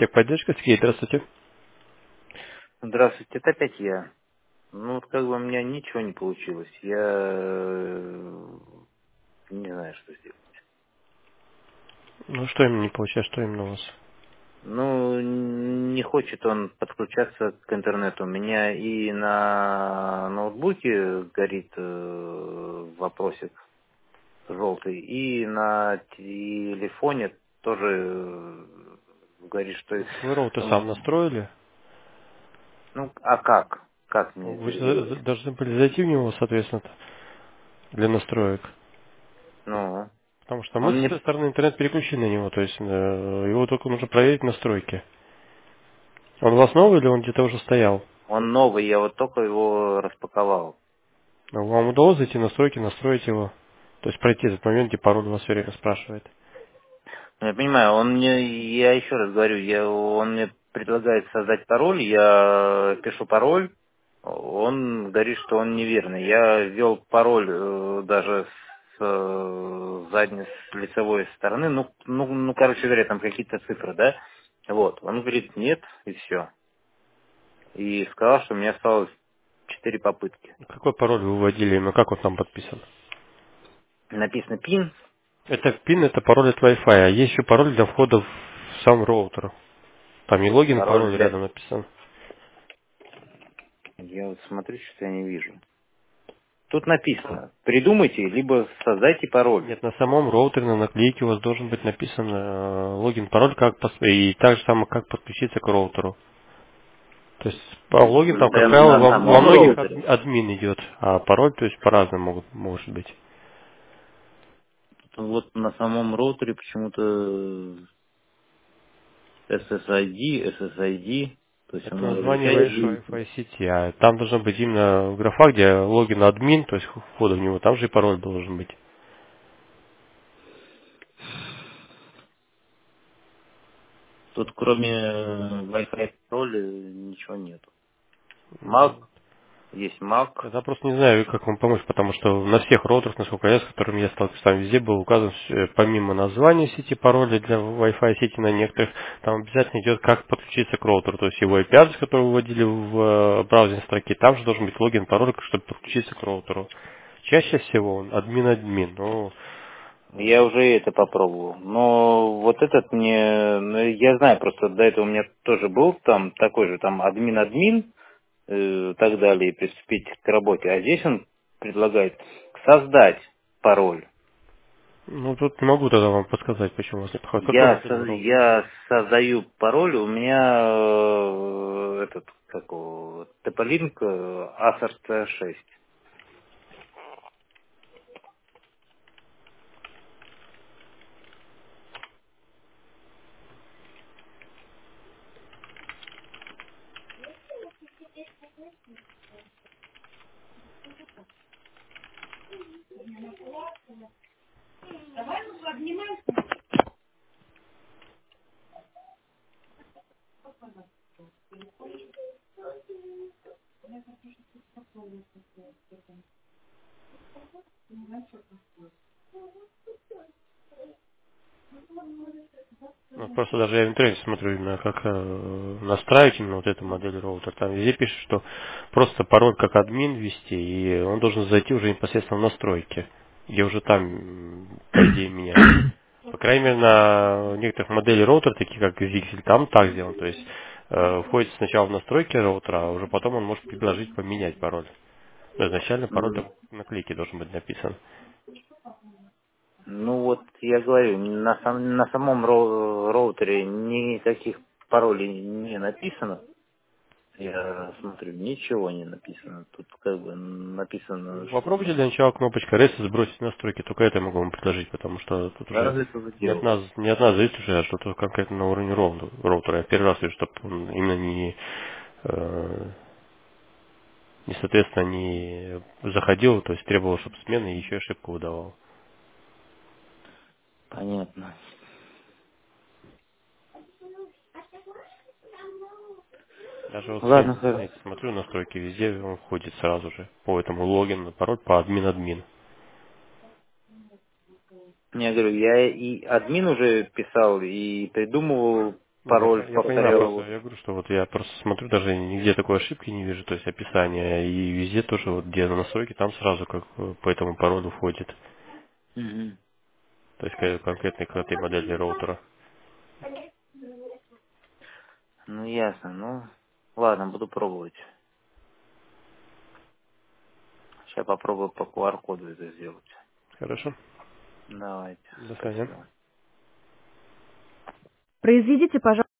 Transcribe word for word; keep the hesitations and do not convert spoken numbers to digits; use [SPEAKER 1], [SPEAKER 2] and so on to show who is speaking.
[SPEAKER 1] Техподдержка, Сергей, здравствуйте.
[SPEAKER 2] Здравствуйте, это опять я. Ну вот как бы у меня ничего не получилось. Я э, не знаю, что сделать.
[SPEAKER 1] Ну, что именно не получается, что именно у вас?
[SPEAKER 2] Ну, не хочет он подключаться к интернету. У меня и на ноутбуке горит э, вопросик желтый, и на телефоне тоже э, говорит, что...
[SPEAKER 1] Вы роутер
[SPEAKER 2] э,
[SPEAKER 1] сам настроили?
[SPEAKER 2] Ну, а как? Как мне
[SPEAKER 1] Вы
[SPEAKER 2] это
[SPEAKER 1] же
[SPEAKER 2] сделать?
[SPEAKER 1] за- должны были зайти в него, соответственно, для настроек.
[SPEAKER 2] Ну,
[SPEAKER 1] Потому что мы
[SPEAKER 2] он
[SPEAKER 1] со
[SPEAKER 2] мне
[SPEAKER 1] своей стороны интернет переключили на него, то есть э, его только нужно проверить настройки. Он у вас новый или он где-то уже стоял?
[SPEAKER 2] Он новый, я вот только его распаковал.
[SPEAKER 1] Вам удалось зайти в настройки, настроить его? То есть пройти этот момент, где пароль вас все время спрашивает.
[SPEAKER 2] Ну, я понимаю, он мне, я еще раз говорю, я, он мне предлагает создать пароль, я пишу пароль, он говорит, что он неверный. Я ввел пароль э, даже с э, задней, с лицевой стороны, ну, ну, ну, короче говоря, там какие-то цифры, да? Вот, он говорит, нет, и все. И сказал, что у меня осталось четыре попытки.
[SPEAKER 1] Какой пароль вы вводили, именно как он там подписан?
[SPEAKER 2] Написано пин,
[SPEAKER 1] Это пин, это пароль от Wi-Fi, а есть еще пароль для входа в сам роутер. Там и логин, и
[SPEAKER 2] пароль
[SPEAKER 1] пароль
[SPEAKER 2] для...
[SPEAKER 1] рядом написан.
[SPEAKER 2] Я вот смотрю, что я не вижу. Тут написано, придумайте, либо создайте пароль.
[SPEAKER 1] Нет, на самом роутере, на наклейке у вас должен быть написан э, логин, пароль, как пос- и так же самое, как подключиться к роутеру. То есть по логин там, как
[SPEAKER 2] Прям
[SPEAKER 1] правило,
[SPEAKER 2] на
[SPEAKER 1] во, во
[SPEAKER 2] самом
[SPEAKER 1] многих ад-
[SPEAKER 2] роутере.
[SPEAKER 1] админ идет, а пароль, то есть по-разному могут, может быть.
[SPEAKER 2] Вот на самом роутере почему-то эс эс ай ди, эс эс ай ди, то есть
[SPEAKER 1] Это
[SPEAKER 2] оно
[SPEAKER 1] название
[SPEAKER 2] различается.
[SPEAKER 1] Wi- Wi-Fi сети, а там должна быть именно графа, где логин админ, то есть входа в него, там же и пароль должен быть.
[SPEAKER 2] Тут кроме э, Wi-Fi пароля ничего нет. Mac, есть Mac,
[SPEAKER 1] Я просто не знаю, как вам помочь, потому что на всех роутерах, насколько я, с которыми я сталкивался, там везде был указан, э, помимо названия сети, пароля для Wi-Fi сети на некоторых, там обязательно идет, как подключиться к роутеру, то есть его ай пи-адрес, который вы вводили в э, браузерной строке, там же должен быть логин, пароль, чтобы подключиться к роутеру. Чаще всего он админ-админ, ну,
[SPEAKER 2] я уже это попробовал. Но вот этот мне, ну, я знаю, просто до этого у меня тоже был там такой же, там админ-админ, э, так далее, и приступить к работе. А здесь он предлагает создать пароль.
[SPEAKER 1] ну тут не могу тогда вам подсказать, почему у вас не подходит. Какой
[SPEAKER 2] Я,
[SPEAKER 1] модель
[SPEAKER 2] со-
[SPEAKER 1] роутера?
[SPEAKER 2] я создаю пароль, у меня э, этот, как его, Тополинк Acer си шесть.
[SPEAKER 1] Ну, просто даже я в интернете смотрю именно как э, настраивать именно вот эту модель роутера. Там везде пишет, что просто пароль как админ ввести, и он должен зайти уже непосредственно в настройки, где уже там, м, по идее, менять. По крайней мере, на некоторых моделей роутера, таких как Zixel, там так сделано. То есть э, входит сначала в настройки роутера, а уже потом он может предложить поменять пароль. Но изначально пароль
[SPEAKER 2] М.
[SPEAKER 1] там на клейке должен быть написан.
[SPEAKER 2] Ну вот, я говорю, на, сам- на самом роу- роутере никаких паролей не написано. Я смотрю, ничего не написано. Тут как бы написано, что
[SPEAKER 1] Попробуйте для начала кнопочкой Rest сбросить настройки, только это я могу вам предложить, потому что тут
[SPEAKER 2] я
[SPEAKER 1] уже
[SPEAKER 2] это
[SPEAKER 1] не от
[SPEAKER 2] делал.
[SPEAKER 1] нас, не от нас зависит уже, а что-то конкретно на уровне роу- роутера. Я первый раз вижу, чтобы он именно не, э, не соответственно, не заходил, то есть требовал, чтобы смена и еще ошибку выдавал.
[SPEAKER 2] Понятно.
[SPEAKER 1] Даже вот на
[SPEAKER 2] Ладно, хорошо.
[SPEAKER 1] интернете смотрю настройки, везде он входит сразу же по этому логину, пароль по админ-админ.
[SPEAKER 2] Я говорю, я и админ уже писал, и придумывал
[SPEAKER 1] Не, я,
[SPEAKER 2] пароль
[SPEAKER 1] по- я понимаю, просто
[SPEAKER 2] повторял.
[SPEAKER 1] я говорю, что вот я просто смотрю, даже нигде такой ошибки не вижу, то есть описание, и везде тоже вот где настройки, там сразу как э, по этому паролю входит,
[SPEAKER 2] Мгм.
[SPEAKER 1] то есть к- конкретной к этой модели роутера.
[SPEAKER 2] Ну, ясно. Ну, ладно, буду пробовать. Сейчас попробую по Q R-коду это сделать.
[SPEAKER 1] Хорошо,
[SPEAKER 2] Давайте,
[SPEAKER 1] до свидания.
[SPEAKER 2] спасибо.
[SPEAKER 3] Произведите, пожалуйста,